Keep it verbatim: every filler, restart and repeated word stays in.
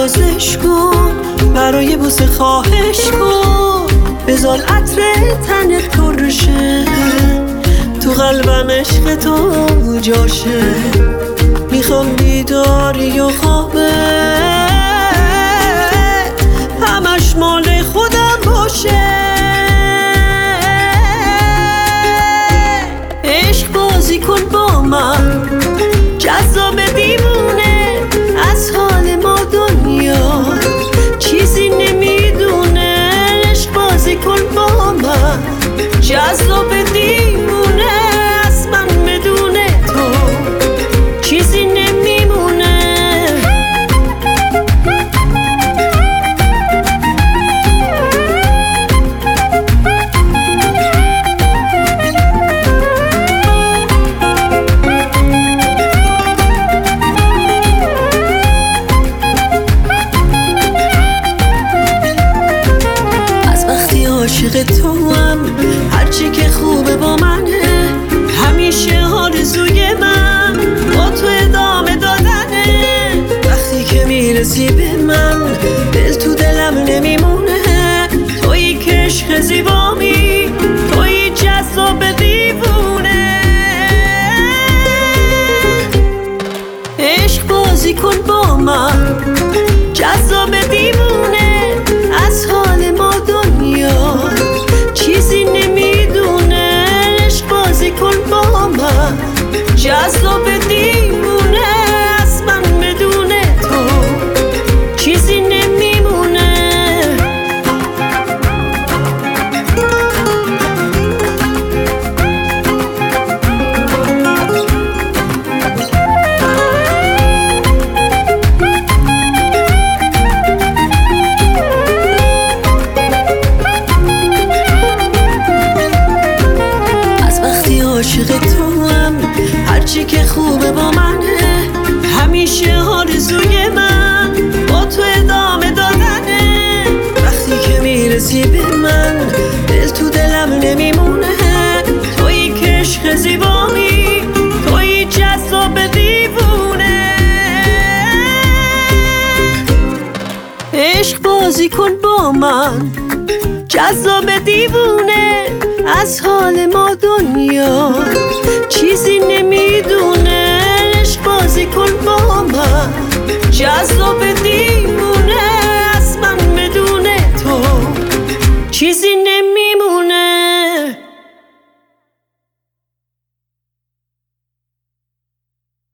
نوازش کن، برای بوسه خواهش کن، بذار عطر تنت پرشه، تو قلبم عشق تو جاشه. میخوام بیداری و خوابه همش مال خودم باشه. عشق بازی کن با من، جذاب دیوونه، از حال ما دنیا چیزی نمیدونه. عشق بازی کن با من، جذاب دیوونه، از من بدون تو چیزی نمیمونه. عاشق تو هم هرچی که خوبه با منه، همیشه آرزوی من با تو ادامه دادنه. وقتی که میرسی به من دل تو دلم نمیمونه، تویی که عشق زیبامی، تویی جذاب دیوونه. عشق بازی کن با من، جذاب دیوونه، از حال ما دنیا چیزی نمیدونه. عشق بازی کن با من، جذاب دیوونه، از من بدون تو چیزی نمیمونه. عاشق تو هم هرچی که خوبه با منه، همیشه آرزوی من با تو ادامه دادنه. وقتی که میرسی به من دل تو دلم نمیمونه، تویی که عشق زیبامی، تویی جذاب دیوونه. عشق بازی کن با من، جذاب دیوونه، از حال ما دنیا چیزی نمیدونه. عشق بازی کن با من، جذاب دیوونه، از من بدون تو چیزی نمیمونه.